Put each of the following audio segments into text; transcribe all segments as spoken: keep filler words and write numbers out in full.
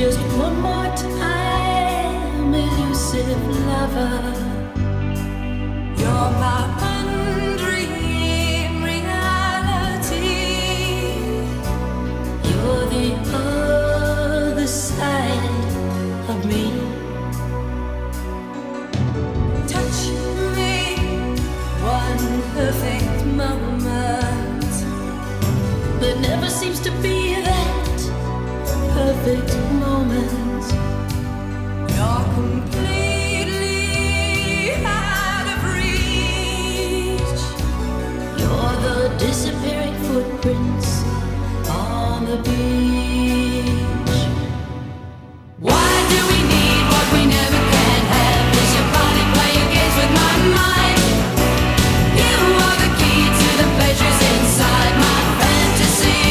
Just one more time, elusive lover. You're my undream reality. You're the other side of me. Touch me, one perfect moment. There never seems to be that perfect moment. You're completely out of reach. You're the disappearing footprints on the beach. Why do we need what we never can have? Does your body play games with my mind? You are the key to the pleasures inside my fantasy.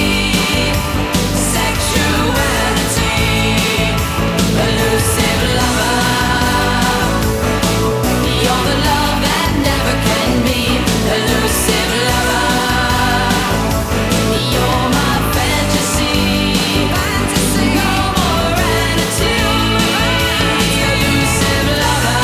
Sexuality, elusive lover. You're the love that never can be. Elusive lover. You're my fantasy. Fantasy, no morality. Elusive lover.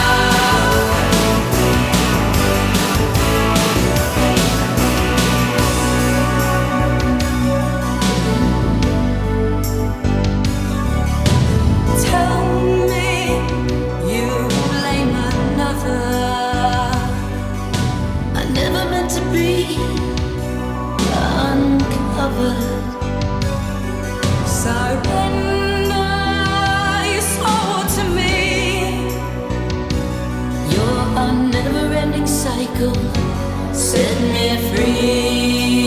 Tell me you blame another. I never meant to be uncovered. Surrender your soul to me. Your never-ending cycle set me free.